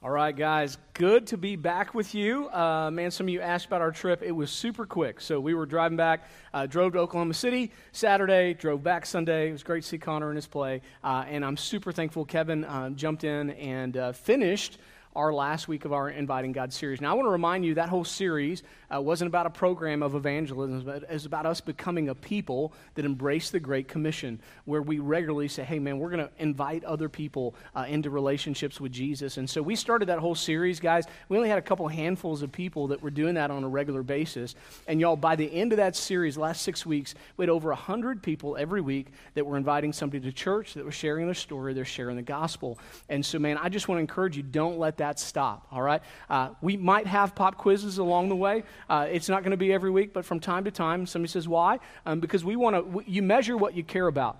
All right, guys, good to be back with you. Man, some of you asked about our trip. It was super quick. So we were driving back, drove to Oklahoma City Saturday, drove back Sunday. It was great to see Connor in his play. And I'm super thankful Kevin jumped in and finished our last week of our Inviting God series. Now, I want to remind you that whole series wasn't about a program of evangelism, but it was about us becoming a people that embrace the Great Commission, where we regularly say, hey, man, we're going to invite other people into relationships with Jesus. And so we started that whole series, guys. We only had a couple handfuls of people that were doing that on a regular basis. And y'all, by the end of that series, the last 6 weeks, we had over 100 people every week that were inviting somebody to church, that were sharing their story, they're sharing the gospel. And so, man, I just want to encourage you, don't let that stop, all right? We might have pop quizzes along the way. It's not going to be every week, but from time to time, somebody says, why? Because we want to, you measure what you care about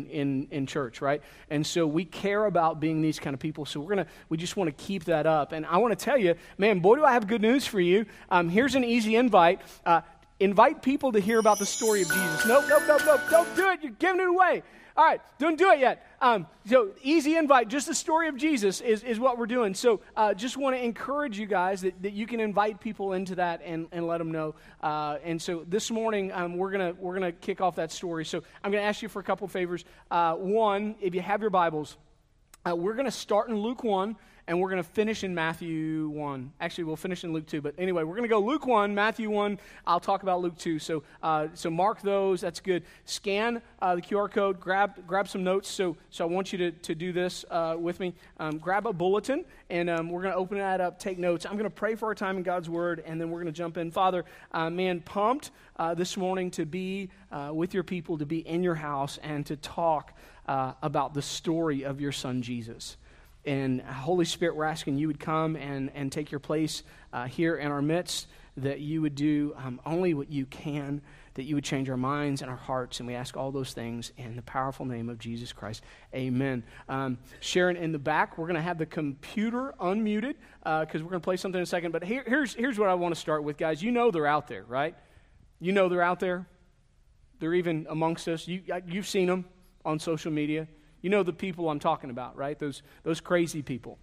in church, right? And so we care about being these kind of people, so we just want to keep that up. And I want to tell you, man, boy, do I have good news for you. Here's an easy invite. Invite people to hear about the story of Jesus. Nope, don't do it. You're giving it away. All right, don't do it yet. So easy invite, just the story of Jesus is what we're doing. So just want to encourage you guys that you can invite people into that and let them know. And so this morning we're gonna kick off that story. So I'm gonna ask you for a couple favors. One, if you have your Bibles, we're gonna start in Luke 1. And we're going to finish in Matthew 1. Actually, we'll finish in Luke 2. But anyway, we're going to go Luke 1, Matthew 1. I'll talk about Luke 2. So mark those. That's good. Scan the QR code. Grab some notes. So I want you to do this with me. Grab a bulletin, and we're going to open that up, take notes. I'm going to pray for our time in God's Word, and then we're going to jump in. Father, man, pumped this morning to be with your people, to be in your house, and to talk about the story of your Son, Jesus. And Holy Spirit, we're asking you would come and take your place here in our midst, that you would do only what you can, that you would change our minds and our hearts. And we ask all those things in the powerful name of Jesus Christ. Amen. Sharon, in the back, we're going to have the computer unmuted because we're going to play something in a second. But here's what I want to start with, guys. You know they're out there, right? You know they're out there. They're even amongst us. You've seen them on social media. You know the people I'm talking about, right? Those crazy people.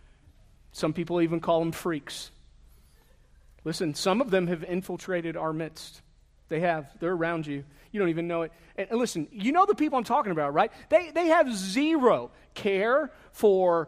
Some people even call them freaks. Listen, some of them have infiltrated our midst. They have. They're around you. You don't even know it. And listen, you know the people I'm talking about, right? They have zero care for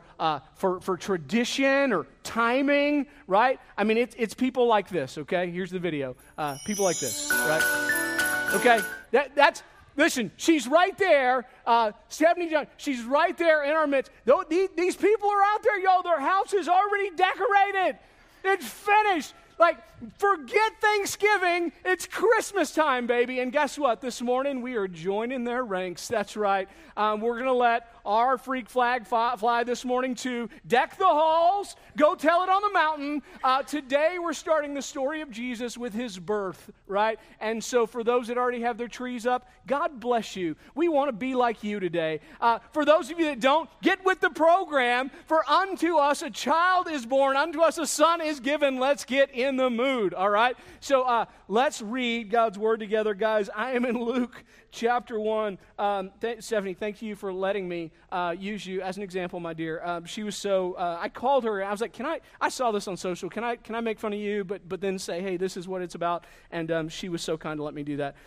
tradition or timing, right? I mean, it's people like this, okay? Here's the video. People like this, right? Okay? That's... Listen, she's right there, Stephanie Jones, she's right there in our midst. These people are out there, yo, their house is already decorated. It's finished. Like, forget Thanksgiving, it's Christmas time, baby. And guess what? This morning, we are joining their ranks. That's right. We're going to let our freak flag fly this morning to deck the halls, go tell it on the mountain. Today, we're starting the story of Jesus with his birth, right? And so for those that already have their trees up, God bless you. We want to be like you today. For those of you that don't, get with the program. For unto us a child is born, unto us a son is given. Let's get in the mood, all right? So let's read God's word together, guys. I am in Luke chapter 1. Stephanie, thank you for letting me use you as an example, my dear. She was so, I called her, and I was like, I saw this on social, can I make fun of you, but then say, hey, this is what it's about, and she was so kind to let me do that.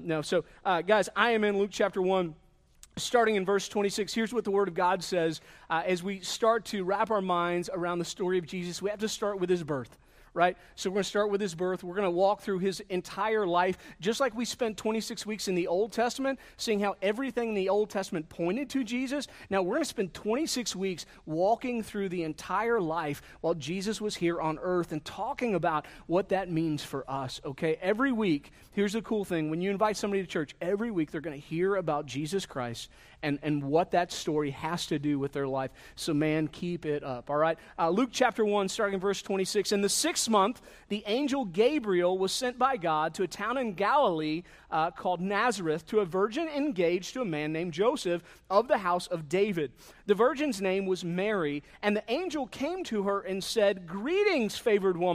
Guys, I am in Luke chapter 1. Starting in verse 26, here's what the Word of God says. As we start to wrap our minds around the story of Jesus, we have to start with his birth. Right? So we're going to start with his birth. We're going to walk through his entire life, just like we spent 26 weeks in the Old Testament, seeing how everything in the Old Testament pointed to Jesus. Now we're going to spend 26 weeks walking through the entire life while Jesus was here on earth and talking about what that means for us, okay? Every week, here's the cool thing. When you invite somebody to church, every week they're going to hear about Jesus Christ and what that story has to do with their life. So, man, keep it up, all right? Luke chapter 1, starting in verse 26. In the 6th month, the angel Gabriel was sent by God to a town in Galilee called Nazareth to a virgin engaged to a man named Joseph of the house of David. The virgin's name was Mary, and the angel came to her and said, "Greetings, favored woman.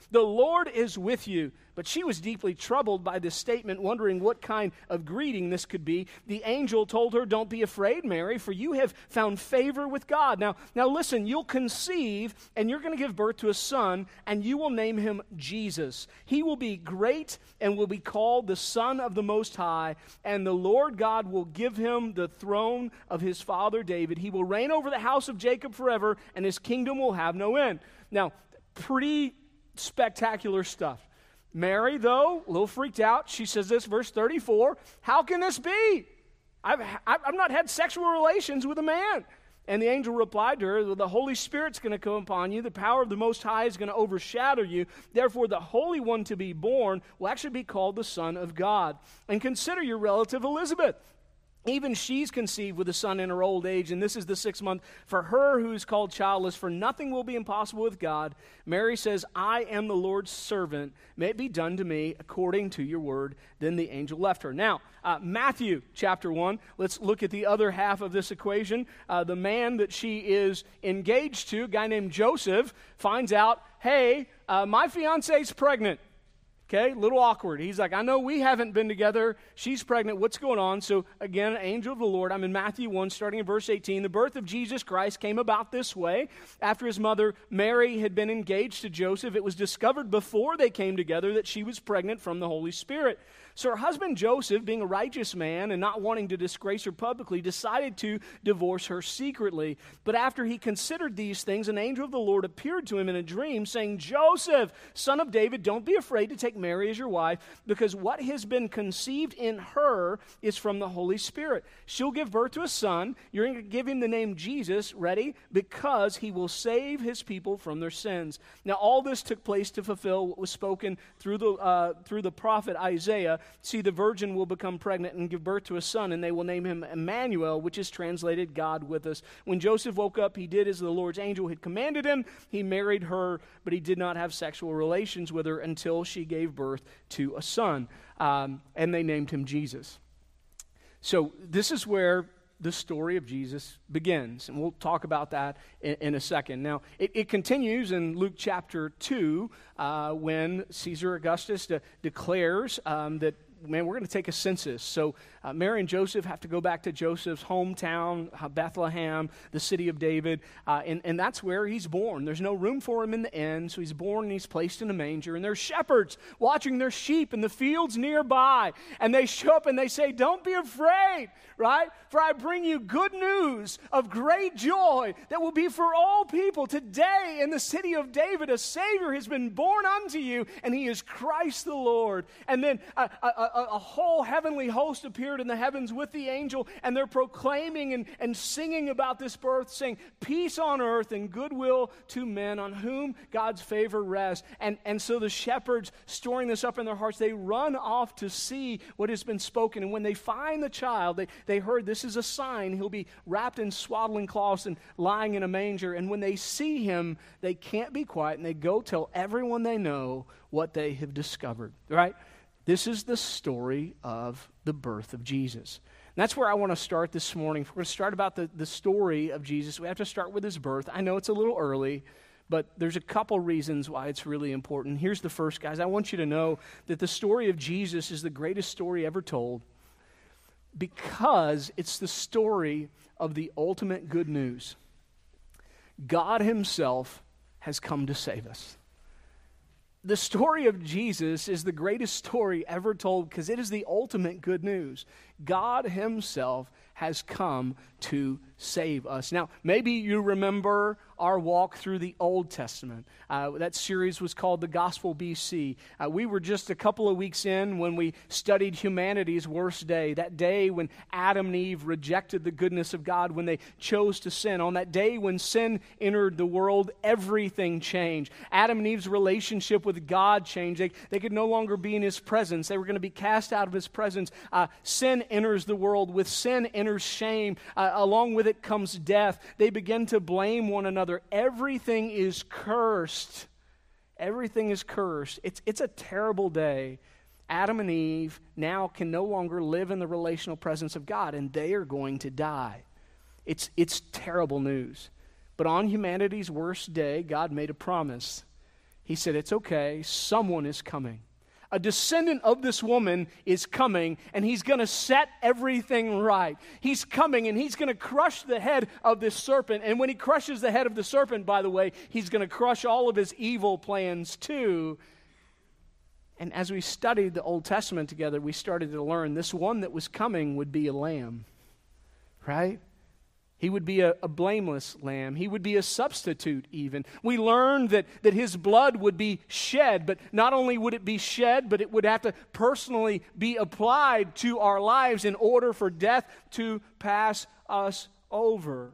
The Lord is with you." But she was deeply troubled by this statement, wondering what kind of greeting this could be. The angel told her, "Don't be afraid, Mary, for you have found favor with God." Now listen, you'll conceive, and you're going to give birth to a son, and you will name him Jesus. He will be great and will be called the Son of the Most High, and the Lord God will give him the throne of his father David. He will reign over the house of Jacob forever, and his kingdom will have no end. Now, pretty spectacular stuff. Mary, though, a little freaked out, she says this, verse 34, "How can this be? I've not had sexual relations with a man." And the angel replied to her, "The Holy Spirit's going to come upon you. The power of the Most High is going to overshadow you. Therefore, the Holy One to be born will actually be called the Son of God. And consider your relative Elizabeth. Even she's conceived with a son in her old age, and this is the 6th month for her who is called childless, for nothing will be impossible with God." Mary says, "I am the Lord's servant. May it be done to me according to your word." Then the angel left her. Now, Matthew chapter 1, let's look at the other half of this equation. The man that she is engaged to, a guy named Joseph, finds out, "Hey, my fiance's pregnant." Okay, a little awkward. He's like, "I know we haven't been together. She's pregnant. What's going on?" So again, an angel of the Lord. I'm in Matthew 1, starting in verse 18. "The birth of Jesus Christ came about this way. After his mother Mary had been engaged to Joseph, it was discovered before they came together that she was pregnant from the Holy Spirit. So her husband Joseph, being a righteous man and not wanting to disgrace her publicly, decided to divorce her secretly. But after he considered these things, an angel of the Lord appeared to him in a dream, saying, 'Joseph, son of David, don't be afraid to take Mary as your wife, because what has been conceived in her is from the Holy Spirit. She'll give birth to a son. You're going to give him the name Jesus," ready? "Because he will save his people from their sins." Now all this took place to fulfill what was spoken through the prophet Isaiah. "See, the virgin will become pregnant and give birth to a son, and they will name him Emmanuel," which is translated God with us. When Joseph woke up, he did as the Lord's angel had commanded him. He married her, but he did not have sexual relations with her until she gave birth to a son, and they named him Jesus. So this is where the story of Jesus begins, and we'll talk about that in a second. Now, it continues in Luke chapter 2 when Caesar Augustus declares that, man, we're going to take a census. So Mary and Joseph have to go back to Joseph's hometown, Bethlehem, the city of David, and that's where he's born. There's no room for him in the inn, so he's born and he's placed in a manger. And there's shepherds watching their sheep in the fields nearby, and they show up and they say, "Don't be afraid," right? "For I bring you good news of great joy that will be for all people. Today in the city of David a Savior has been born unto you, and he is Christ the Lord." And then a whole heavenly host appeared in the heavens with the angel, and they're proclaiming and singing about this birth, saying, "Peace on earth and goodwill to men on whom God's favor rests." And so the shepherds, storing this up in their hearts, they run off to see what has been spoken. And when they find the child, they heard, this is a sign. He'll be wrapped in swaddling cloths and lying in a manger. And when they see him, they can't be quiet, and they go tell everyone they know what they have discovered, right? This is the story of the birth of Jesus. And that's where I want to start this morning. If we're going to start about the story of Jesus, we have to start with his birth. I know it's a little early, but there's a couple reasons why it's really important. Here's the first, guys. I want you to know that the story of Jesus is the greatest story ever told because it's the story of the ultimate good news. God himself has come to save us. The story of Jesus is the greatest story ever told because it is the ultimate good news. God himself has come to save us. Now, maybe you remember our walk through the Old Testament. That series was called The Gospel BC. We were just a couple of weeks in when we studied humanity's worst day, that day when Adam and Eve rejected the goodness of God, when they chose to sin. On that day when sin entered the world, everything changed. Adam and Eve's relationship with God changed. They could no longer be in his presence. They were going to be cast out of his presence. Sin enters the world. With sin enters shame. Along with it comes death. They begin to blame one another. Everything is cursed. Everything is cursed. It's a terrible day. Adam and Eve now can no longer live in the relational presence of God, and they are going to die. It's terrible news. But on humanity's worst day, God made a promise. He said, it's okay, someone is coming. A descendant of this woman is coming, and he's going to set everything right. He's coming, and he's going to crush the head of this serpent. And when he crushes the head of the serpent, by the way, he's going to crush all of his evil plans too. And as we studied the Old Testament together, we started to learn this one that was coming would be a lamb, right? He would be a blameless lamb. He would be a substitute even. We learned that his blood would be shed, but not only would it be shed, but it would have to personally be applied to our lives in order for death to pass us over.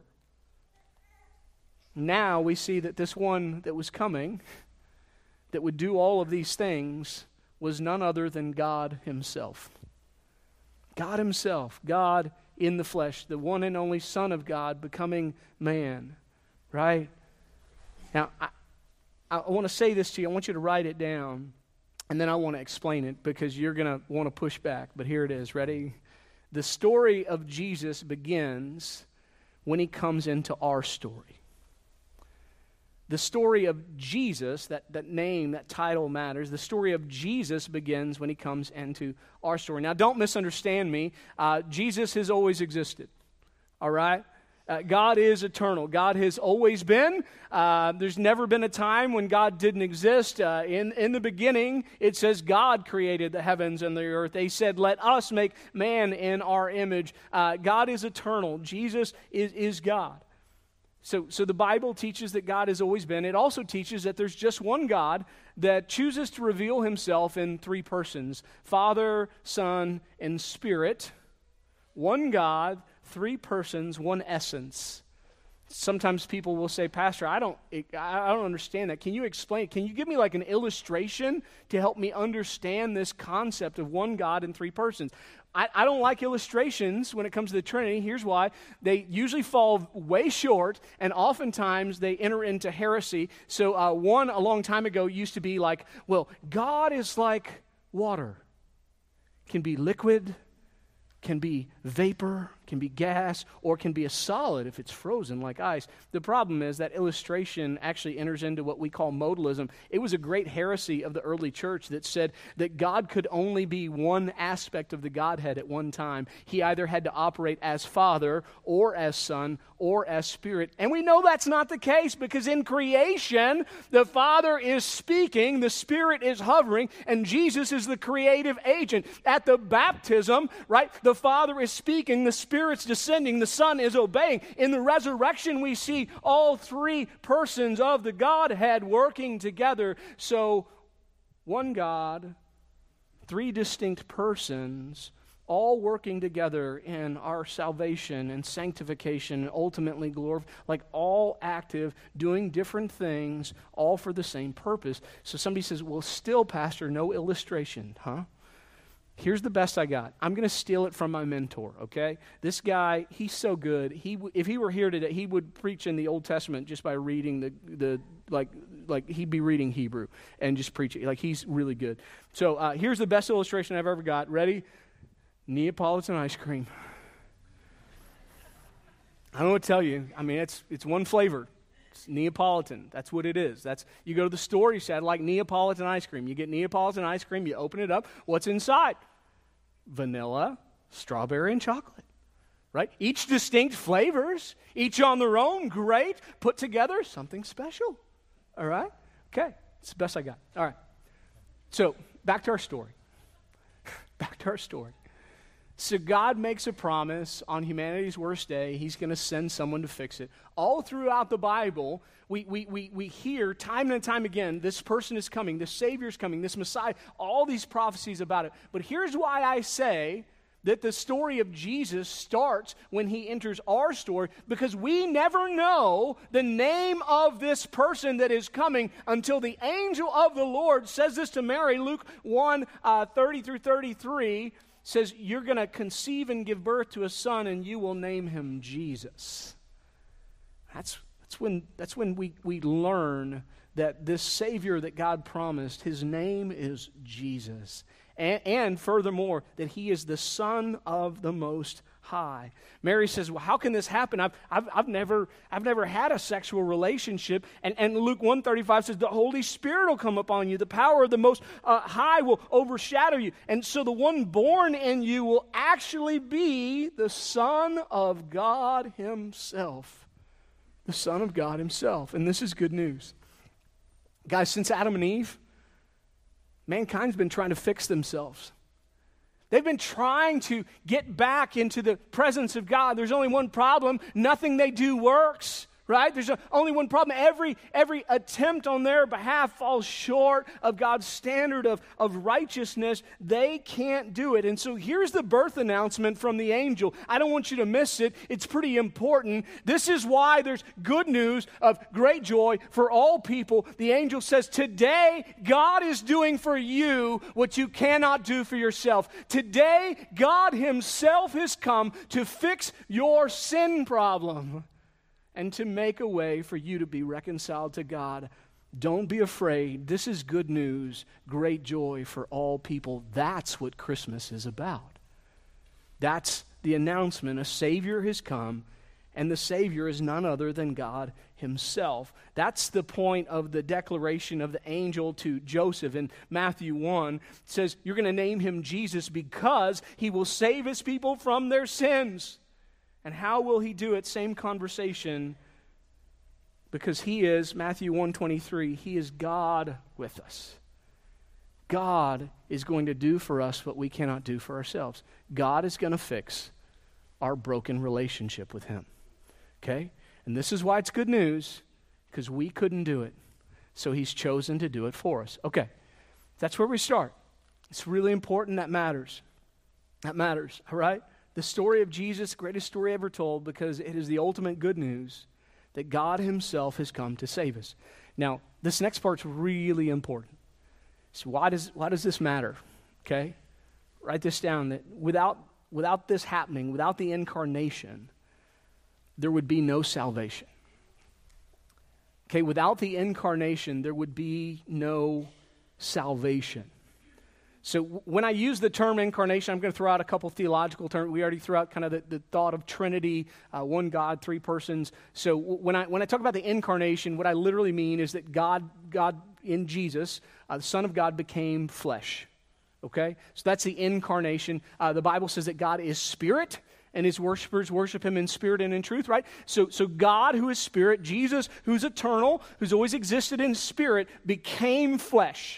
Now we see that this one that was coming, that would do all of these things, was none other than God himself. God himself, God in the flesh, the one and only Son of God becoming man, right? Now, I want to say this to you. I want you to write it down, and then I want to explain it because you're going to want to push back. But here it is. Ready? The story of Jesus begins when he comes into our story. The story of Jesus, that name, that title matters. The story of Jesus begins when he comes into our story. Now, don't misunderstand me. Jesus has always existed, all right? God is eternal. God has always been. There's never been a time when God didn't exist. In the beginning, it says God created the heavens and the earth. They said, let us make man in our image. God is eternal. Jesus is God. So the Bible teaches that God has always been. It also teaches that there's just one God that chooses to reveal himself in three persons: Father, Son, and Spirit. One God, three persons, one essence. Sometimes people will say, Pastor, I don't understand that. Can you explain? Can you give me like an illustration to help me understand this concept of one God and three persons? I don't like illustrations when it comes to the Trinity. Here's why. They usually fall way short, and oftentimes they enter into heresy. So one a long time ago used to be like, well, God is like water. Can be liquid, can be vapor, can be gas, or can be a solid if it's frozen like ice. The problem is that illustration actually enters into what we call modalism. It was a great heresy of the early church that said that God could only be one aspect of the Godhead at one time. He either had to operate as Father or as Son or as Spirit. And we know that's not the case because in creation, the Father is speaking, the Spirit is hovering, and Jesus is the creative agent. At the baptism, right, the Father is speaking, the Spirit's descending, the Son is obeying. In the resurrection, we see all three persons of the Godhead working together. So, one God, three distinct persons, all working together in our salvation and sanctification and ultimately glory, like all active, doing different things, all for the same purpose. So somebody says, well, still, Pastor, no illustration, huh? Here's the best I got. I'm going to steal it from my mentor, okay? This guy, he's so good. If he were here today, he would preach in the Old Testament just by reading like he'd be reading Hebrew and just preach it. Like, he's really good. So here's the best illustration I've ever got. Ready? Neapolitan ice cream. I don't know what to tell you. I mean, it's one flavor. It's Neapolitan. That's what it is. You go to the store, you say, I'd like Neapolitan ice cream. You get Neapolitan ice cream, you open it up. What's inside? Vanilla, strawberry, and chocolate. Right? Each distinct flavors, each on their own, great. Put together, something special. All right? Okay. It's the best I got. All right. So, back to our story. Back to our story. So God makes a promise on humanity's worst day. He's going to send someone to fix it. All throughout the Bible, we hear time and time again, this person is coming, this Savior is coming, this Messiah, all these prophecies about it. But here's why I say that the story of Jesus starts when he enters our story, because we never know the name of this person that is coming until the angel of the Lord says this to Mary. Luke 1, 30 through 33 says, you're going to conceive and give birth to a son, and you will name him Jesus. That's when we learn that this Savior that God promised, his name is Jesus. And furthermore, that he is the Son of the Most high. Mary says, well, how can this happen? I've never had a sexual relationship. And Luke 1:35 says, the Holy Spirit will come upon you. The power of the Most High will overshadow you. And so the one born in you will actually be the Son of God himself. The Son of God himself. And this is good news. Guys, since Adam and Eve, mankind's been trying to fix themselves. They've been trying to get back into the presence of God. There's only one problem. Nothing they do works, right? There's only one problem. Every attempt on their behalf falls short of God's standard of righteousness. They can't do it. And so here's the birth announcement from the angel. I don't want you to miss it. It's pretty important. This is why there's good news of great joy for all people. The angel says, today God is doing for you what you cannot do for yourself. Today God himself has come to fix your sin problem and to make a way for you to be reconciled to God. Don't be afraid. This is good news, great joy for all people. That's what Christmas is about. That's the announcement. A Savior has come, and the Savior is none other than God himself. That's the point of the declaration of the angel to Joseph in Matthew 1. It says, you're going to name him Jesus because he will save his people from their sins. And how will he do it? Same conversation. Because he is, Matthew 1:23, he is God with us. God is going to do for us what we cannot do for ourselves. God is going to fix our broken relationship with him. Okay? And this is why it's good news, because we couldn't do it. So he's chosen to do it for us. Okay. That's where we start. It's really important. That matters. That matters. All right? The story of Jesus, greatest story ever told, because it is the ultimate good news that God himself has come to save us. Now, this next part's really important. So why does this matter? Okay? Write this down, that without this happening, without the incarnation, there would be no salvation. Okay, without the incarnation, there would be no salvation. So when I use the term incarnation, I'm going to throw out a couple theological terms. We already threw out kind of the thought of Trinity, one God, three persons. So when I talk about the incarnation, what I literally mean is that God in Jesus, the Son of God, became flesh. Okay? So that's the incarnation. The Bible says that God is spirit, and his worshipers worship him in spirit and in truth, right? So God, who is spirit, Jesus, who's eternal, who's always existed in spirit, became flesh.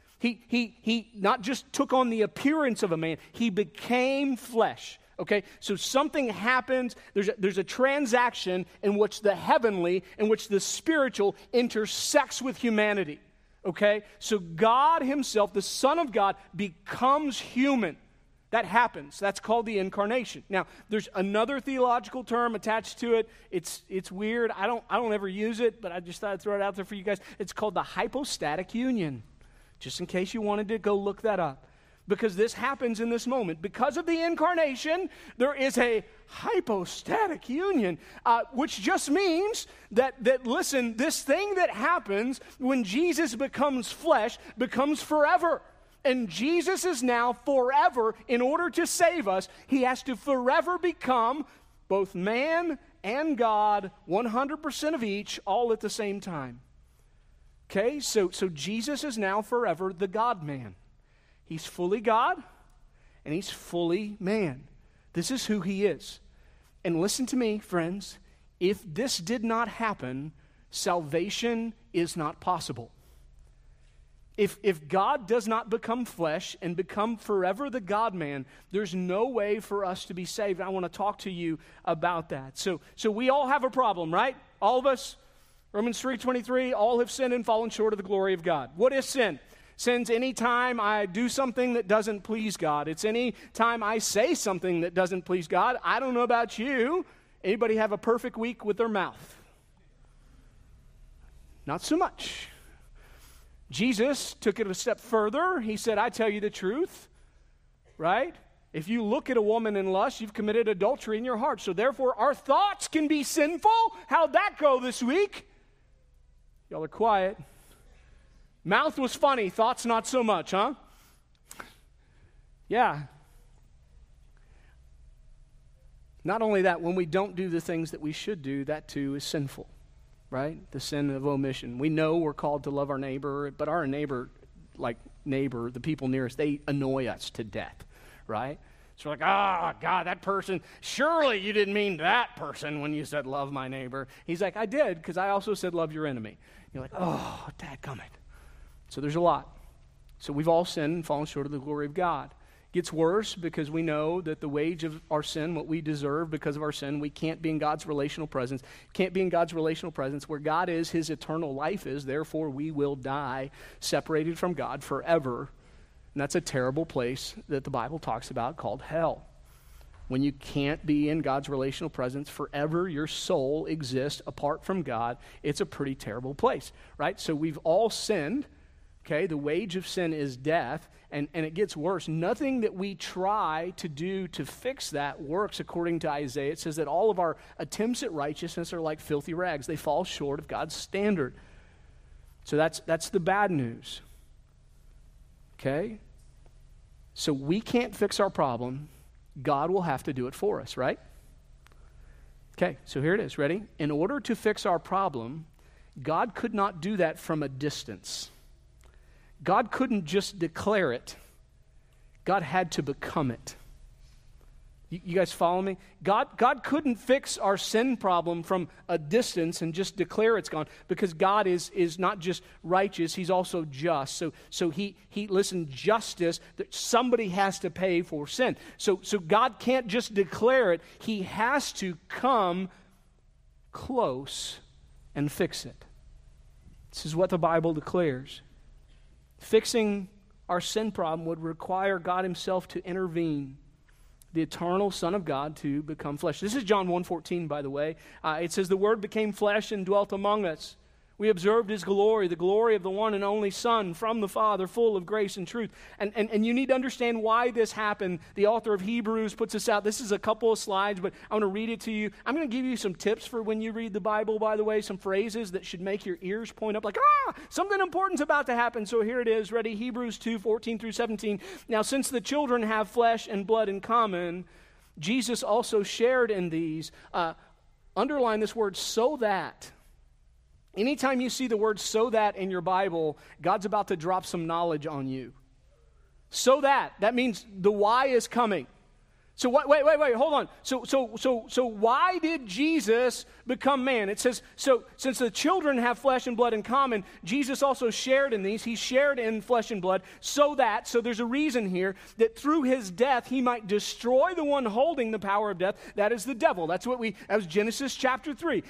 He not just took on the appearance of a man, he became flesh. Okay, so something happens, there's a transaction in which the heavenly, in which the spiritual intersects with humanity. Okay, so God himself, the Son of God, becomes human. That happens. That's called the incarnation. Now, there's another theological term attached to it. It's weird. I don't ever use it, but I just thought I'd throw it out there for you guys. It's called the hypostatic union. Just in case you wanted to go look that up. Because this happens in this moment. Because of the incarnation, there is a hypostatic union, which just means that listen, this thing that happens when Jesus becomes flesh becomes forever. And Jesus is now forever. In order to save us, he has to forever become both man and God, 100% of each, all at the same time. Okay, so Jesus is now forever the God-man. He's fully God, and he's fully man. This is who he is. And listen to me, friends. If this did not happen, salvation is not possible. If God does not become flesh and become forever the God-man, there's no way for us to be saved. I want to talk to you about that. So we all have a problem, right? All of us. Romans 3:23, all have sinned and fallen short of the glory of God. What is sin? Sin's any time I do something that doesn't please God. It's any time I say something that doesn't please God. I don't know about you. Anybody have a perfect week with their mouth? Not so much. Jesus took it a step further. He said, I tell you the truth, right? If you look at a woman in lust, you've committed adultery in your heart. So therefore, our thoughts can be sinful. How'd that go this week? Y'all are quiet. Mouth was funny, thoughts not so much, huh? Yeah. Not only that, when we don't do the things that we should do, that too is sinful, right? The sin of omission. We know we're called to love our neighbor, but our neighbor, the people near us, they annoy us to death, right? So we're like, God, that person, surely you didn't mean that person when you said love my neighbor. He's like, I did, because I also said love your enemy. You're like, oh, dadgummit. So there's a lot. So we've all sinned and fallen short of the glory of God. It gets worse because we know that the wage of our sin, what we deserve because of our sin, we can't be in God's relational presence. Can't be in God's relational presence where God is, his eternal life is. Therefore, we will die separated from God forever. And that's a terrible place that the Bible talks about called hell. When you can't be in God's relational presence forever, your soul exists apart from God. It's a pretty terrible place, right? So we've all sinned. Okay, the wage of sin is death, and it gets worse. Nothing that we try to do to fix that works according to Isaiah. It says that all of our attempts at righteousness are like filthy rags. They fall short of God's standard. So that's the bad news. Okay? So we can't fix our problem. God will have to do it for us, right? Okay, so here it is. Ready? In order to fix our problem, God could not do that from a distance. God couldn't just declare it. God had to become it. You guys follow me? God couldn't fix our sin problem from a distance and just declare it's gone, because God is not just righteous, he's also just. So he listen, justice, that somebody has to pay for sin. So God can't just declare it, he has to come close and fix it. This is what the Bible declares. Fixing our sin problem would require God himself to intervene, the eternal Son of God to become flesh. This is John 1:14, by the way. It says, the Word became flesh and dwelt among us. We observed his glory, the glory of the one and only Son from the Father, full of grace and truth. And you need to understand why this happened. The author of Hebrews puts this out. This is a couple of slides, but I want to read it to you. I'm going to give you some tips for when you read the Bible, by the way, some phrases that should make your ears point up like, something important's about to happen. So here it is. Ready? Hebrews 2:14 through 17. Now, since the children have flesh and blood in common, Jesus also shared in these. Underline this word, so that. Anytime you see the word so that in your Bible, God's about to drop some knowledge on you. So that means the why is coming. So wait, hold on. So why did Jesus become man? It says, so since the children have flesh and blood in common, Jesus also shared in these. He shared in flesh and blood so there's a reason here that through his death, he might destroy the one holding the power of death. That is the devil. That was Genesis chapter 3.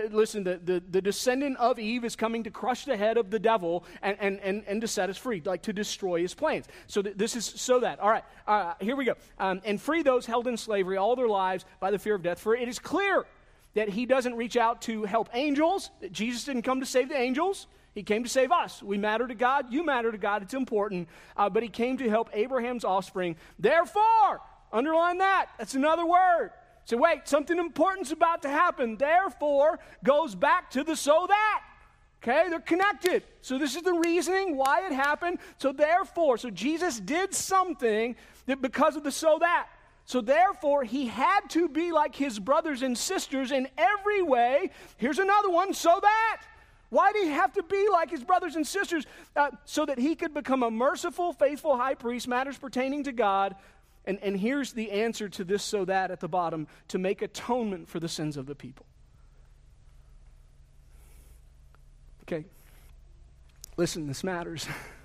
The descendant of Eve is coming to crush the head of the devil and to set us free, like to destroy his plans. So this is so that. All right, here we go. And free those held in slavery all their lives by the fear of death. For it is clear that he doesn't reach out to help angels. That Jesus didn't come to save the angels. He came to save us. We matter to God. You matter to God. It's important. But he came to help Abraham's offspring. Therefore, underline that. That's another word. So wait, something important's about to happen. Therefore goes back to the so that. Okay, they're connected. So this is the reasoning why it happened. So therefore, Jesus did something that because of the so that. So therefore, he had to be like his brothers and sisters in every way. Here's another one, so that. Why did he have to be like his brothers and sisters? So that he could become a merciful, faithful high priest, matters pertaining to God. And here's the answer to this so that at the bottom, to make atonement for the sins of the people. Okay, listen, this matters.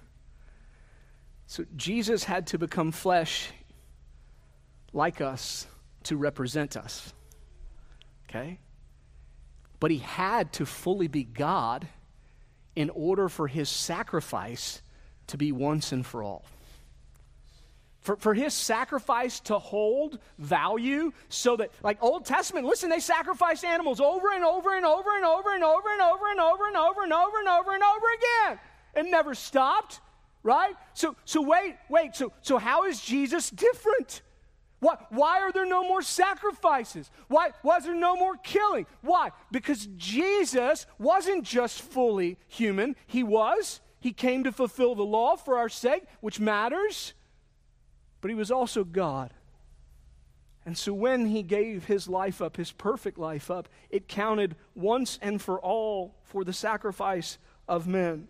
So Jesus had to become flesh like us to represent us. Okay? But he had to fully be God in order for his sacrifice to be once and for all. For his sacrifice to hold value so that, like Old Testament, listen, they sacrificed animals over and over and over and over and over and over and over and over and over and over and over again. It never stopped, right? So wait. So how is Jesus different? Why are there no more sacrifices? Why is there no more killing? Why? Because Jesus wasn't just fully human. He came to fulfill the law for our sake, which matters. But he was also God. And so when he gave his life up, his perfect life up, it counted once and for all for the sacrifice of men.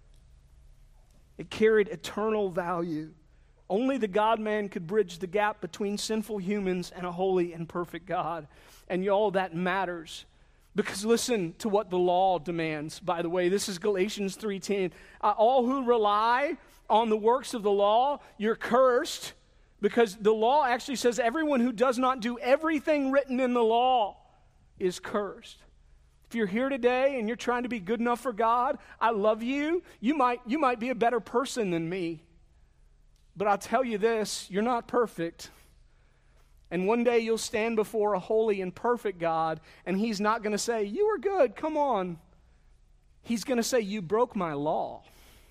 It carried eternal value. Only the God-man could bridge the gap between sinful humans and a holy and perfect God. And y'all, that matters. Because listen to what the law demands, by the way. This is Galatians 3:10. All who rely on the works of the law, you're cursed. Because the law actually says everyone who does not do everything written in the law is cursed. If you're here today and you're trying to be good enough for God, I love you. You might be a better person than me. But I'll tell you this, you're not perfect. And one day you'll stand before a holy and perfect God, and he's not going to say, you were good, come on. He's going to say, you broke my law.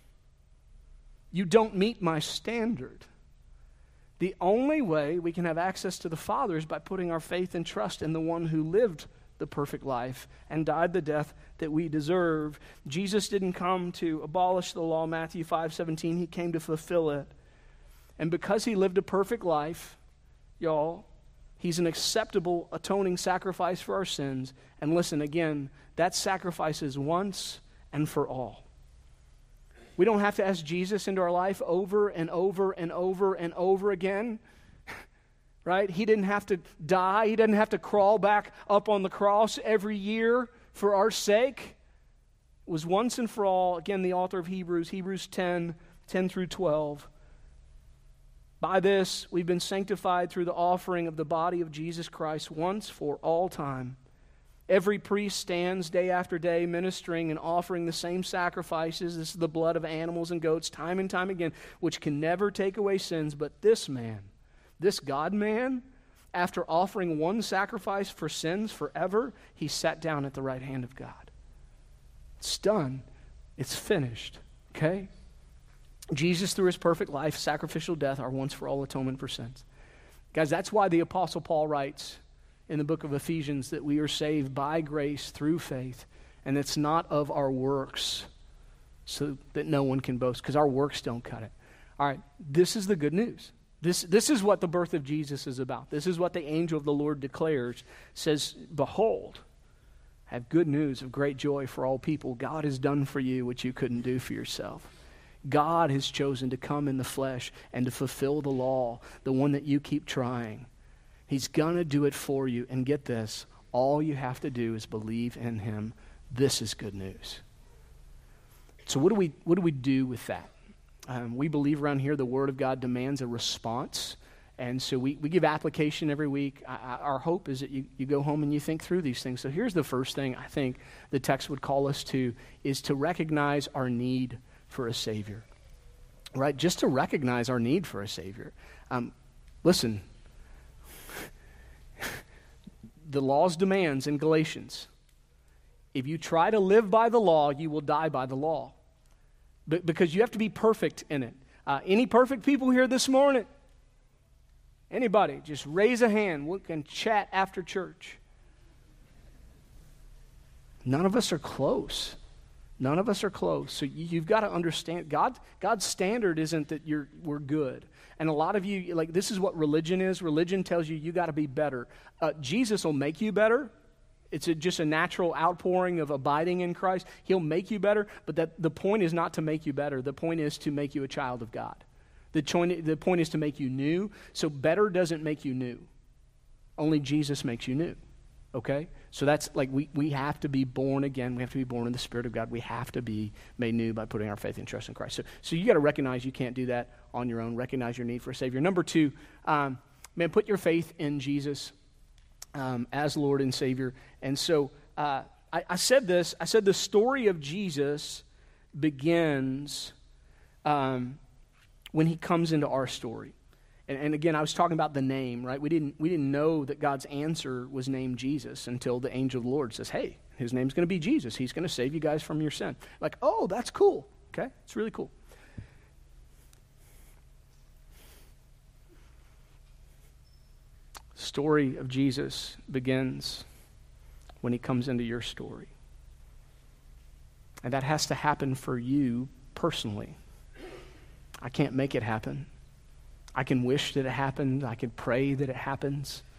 You don't meet my standard. The only way we can have access to the Father is by putting our faith and trust in the one who lived the perfect life and died the death that we deserve. Jesus didn't come to abolish the law, Matthew 5:17. He came to fulfill it. And because he lived a perfect life, y'all, he's an acceptable atoning sacrifice for our sins. And listen, again, that sacrifice is once and for all. We don't have to ask Jesus into our life over and over and over and over again, right? He didn't have to die. He didn't have to crawl back up on the cross every year for our sake. It was once and for all. Again, the author of Hebrews 10 through 12. By this, we've been sanctified through the offering of the body of Jesus Christ once for all time. Every priest stands day after day ministering and offering the same sacrifices. This is the blood of animals and goats time and time again, which can never take away sins. But this man, this God-man, after offering one sacrifice for sins forever, he sat down at the right hand of God. It's done. It's finished. Okay? Jesus, through his perfect life, sacrificial death, our once for all atonement for sins. Guys, that's why the Apostle Paul writes in the book of Ephesians that we are saved by grace through faith, and it's not of our works, so that no one can boast, because our works don't cut it. All right, this is the good news. This is what the birth of Jesus is about. This is what the angel of the Lord declares, says, behold, I have good news of great joy for all people. God has done for you what you couldn't do for yourself. God has chosen to come in the flesh and to fulfill the law, the one that you keep trying. He's going to do it for you. And get this, all you have to do is believe in him. This is good news. So what do we do with that? We believe around here the Word of God demands a response. And so we give application every week. Our hope is that you go home and you think through these things. So here's the first thing I think the text would call us to, is to recognize our need for a Savior. Right? Just to recognize our need for a Savior. Listen, the law's demands in Galatians. If you try to live by the law, you will die by the law. Because you have to be perfect in it. Any perfect people here this morning? Anybody? Just raise a hand. We can chat after church. None of us are close. None of us are close. So you've got to understand, God's standard isn't that we're good. And a lot of you, like, this is what religion is. Religion tells you got to be better. Jesus will make you better. It's just a natural outpouring of abiding in Christ. He'll make you better, but the point is not to make you better. The point is to make you a child of God. The point is to make you new. So better doesn't make you new. Only Jesus makes you new. Okay? So that's like we have to be born again. We have to be born in the Spirit of God. We have to be made new by putting our faith and trust in Christ. So you got to recognize you can't do that on your own. Recognize your need for a Savior. Number two, put your faith in Jesus as Lord and Savior. And so I said this. I said the story of Jesus begins when he comes into our story. And again, I was talking about the name, right? We didn't know that God's answer was named Jesus until the angel of the Lord says, hey, his name's going to be Jesus. He's going to save you guys from your sin. Like, oh, that's cool. Okay? It's really cool. Story of Jesus begins when he comes into your story. And that has to happen for you personally. I can't make it happen. I can wish that it happened. I can pray that it happens.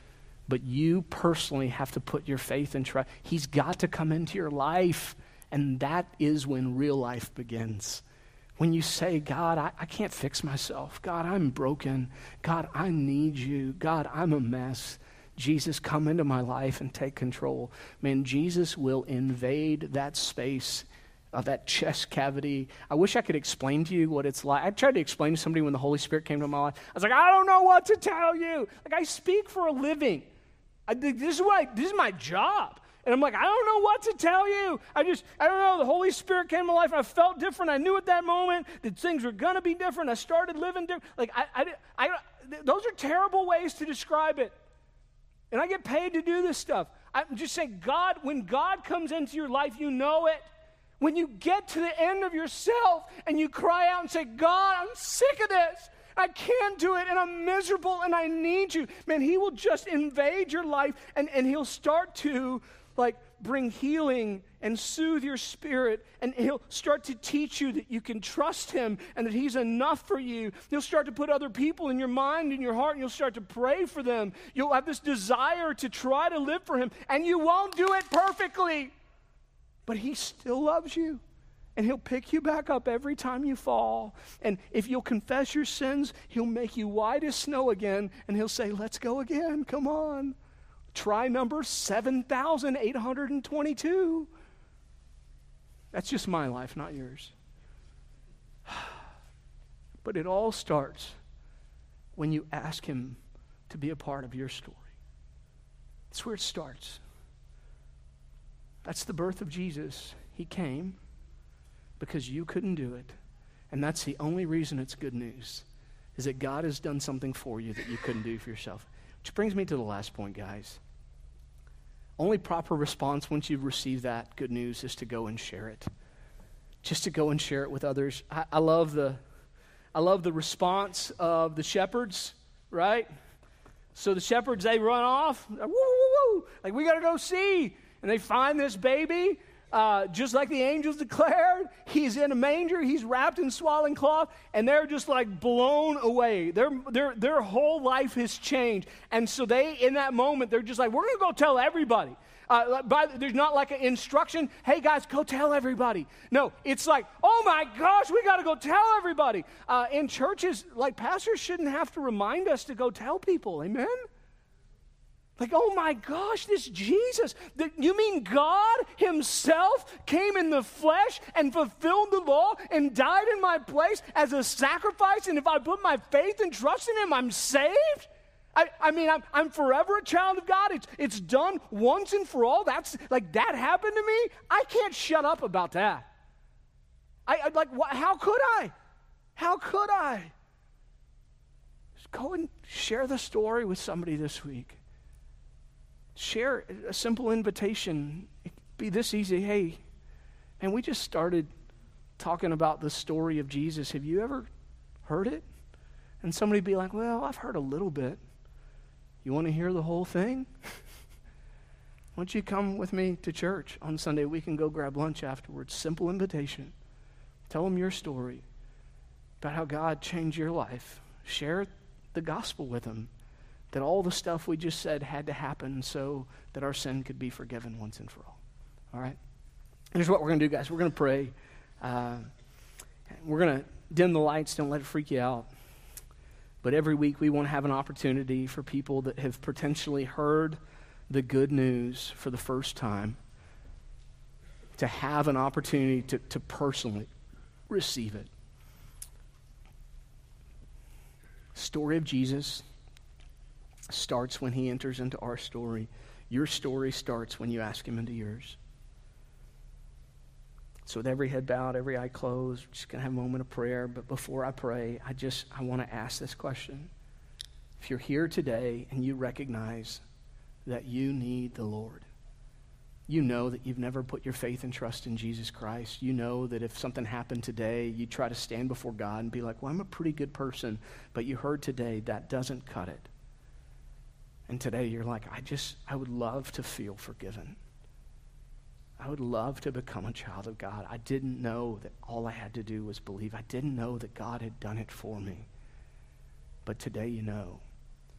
But you personally have to put your faith and trust. He's got to come into your life. And that is when real life begins. When you say, God, I can't fix myself. God, I'm broken. God, I need you. God, I'm a mess. Jesus, come into my life and take control. Man, Jesus will invade that space of that chest cavity. I wish I could explain to you what it's like. I tried to explain to somebody when the Holy Spirit came to my life. I was like, I don't know what to tell you. Like, I speak for a living. This is my job. And I'm like, I don't know what to tell you. I don't know. The Holy Spirit came to my life, and I felt different. I knew at that moment that things were going to be different. I started living different. Like, those are terrible ways to describe it. And I get paid to do this stuff. I'm just saying, when God comes into your life, you know it. When you get to the end of yourself and you cry out and say, God, I'm sick of this. I can't do it, and I'm miserable, and I need you. Man, he will just invade your life, and he'll start to, bring healing and soothe your spirit, and he'll start to teach you that you can trust him and that he's enough for you. He'll start to put other people in your mind, in your heart, and you'll start to pray for them. You'll have this desire to try to live for him, and you won't do it perfectly, but he still loves you. And he'll pick you back up every time you fall. And if you'll confess your sins, he'll make you white as snow again. And he'll say, let's go again. Come on. Try number 7,822. That's just my life, not yours. But it all starts when you ask him to be a part of your story. That's where it starts. That's the birth of Jesus. He came because you couldn't do it. And that's the only reason it's good news, is that God has done something for you that you couldn't do for yourself. Which brings me to the last point, guys. Only proper response once you've received that good news is to go and share it. Just to go and share it with others. I love the response of the shepherds, right? So the shepherds, they run off. Woo, woo, woo. Like, we got to go see. And they find this baby. Just like the angels declared, he's in a manger, he's wrapped in swaddling cloth, and they're just like blown away. Their whole life has changed. And so they, in that moment, they're just like, we're going to go tell everybody. There's not like an instruction, hey guys, go tell everybody. No, it's like, oh my gosh, we got to go tell everybody. In churches, like, pastors shouldn't have to remind us to go tell people, amen? Like, oh my gosh, this Jesus, you mean God himself came in the flesh and fulfilled the law and died in my place as a sacrifice, and if I put my faith and trust in him, I'm saved? I'm forever a child of God. It's done once and for all. That's like, that happened to me. I can't shut up about that. How could I? How could I? Just go and share the story with somebody this week. Share a simple invitation. It could be this easy. Hey, and we just started talking about the story of Jesus. Have you ever heard it? And somebody be like, well, I've heard a little bit. You want to hear the whole thing? Why don't you come with me to church on Sunday? We can go grab lunch afterwards. Simple invitation. Tell them your story about how God changed your life. Share the gospel with them. That all the stuff we just said had to happen so that our sin could be forgiven once and for all. All right? Here's what we're going to do, guys. We're going to pray. We're going to dim the lights. Don't let it freak you out. But every week we want to have an opportunity for people that have potentially heard the good news for the first time to have an opportunity to personally receive it. Story of Jesus starts when he enters into our story. Your story starts when you ask him into yours. So with every head bowed, every eye closed, we're just going to have a moment of prayer. But before I pray, I want to ask this question. If you're here today and you recognize that you need the Lord, you know that you've never put your faith and trust in Jesus Christ. You know that if something happened today, you try to stand before God and be like, well, I'm a pretty good person. But you heard today that doesn't cut it. And today you're like, I would love to feel forgiven. I would love to become a child of God. I didn't know that all I had to do was believe. I didn't know that God had done it for me. But today you know.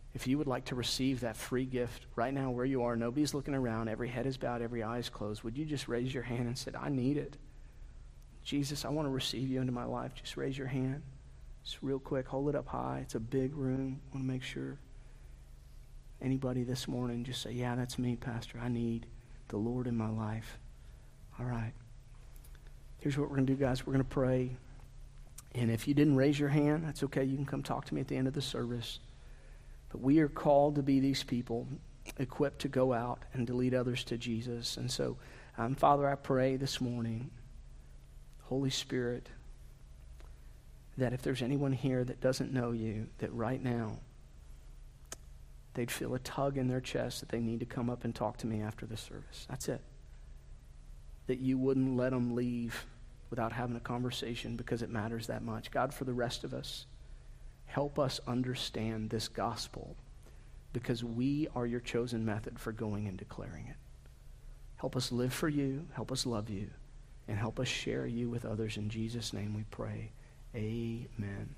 If you would like to receive that free gift right now where you are, nobody's looking around, every head is bowed, every eye is closed, would you just raise your hand and say, I need it. Jesus, I want to receive you into my life. Just raise your hand. Just real quick, hold it up high. It's a big room. I want to make sure. Anybody this morning, just say, yeah, that's me, Pastor. I need the Lord in my life. All right. Here's what we're going to do, guys. We're going to pray. And if you didn't raise your hand, that's okay. You can come talk to me at the end of the service. But we are called to be these people equipped to go out and to lead others to Jesus. And so, Father, I pray this morning, Holy Spirit, that if there's anyone here that doesn't know you, that right now they'd feel a tug in their chest that they need to come up and talk to me after the service. That's it. That you wouldn't let them leave without having a conversation because it matters that much. God, for the rest of us, help us understand this gospel because we are your chosen method for going and declaring it. Help us live for you, help us love you, and help us share you with others. In Jesus' name we pray. Amen.